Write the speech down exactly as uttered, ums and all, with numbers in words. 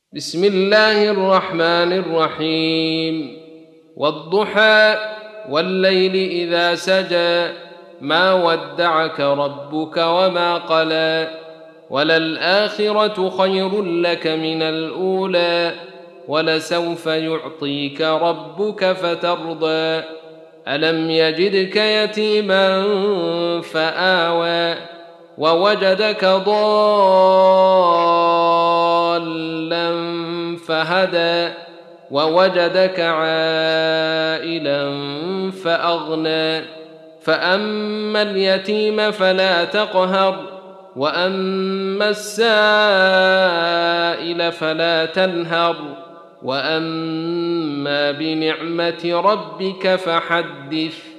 بسم الله الرحمن الرحيم والضحى والليل إذا سجى ما ودعك ربك وما قلى وللآخرة خير لك من الأولى ولسوف يعطيك ربك فترضى ألم يجدك يتيما فآوى ووجدك ضالا فهدى ووجدك عائلا فأغنى فأما اليتيم فلا تقهر وأما السائل فلا تنهر وأما بنعمة ربك فحدث.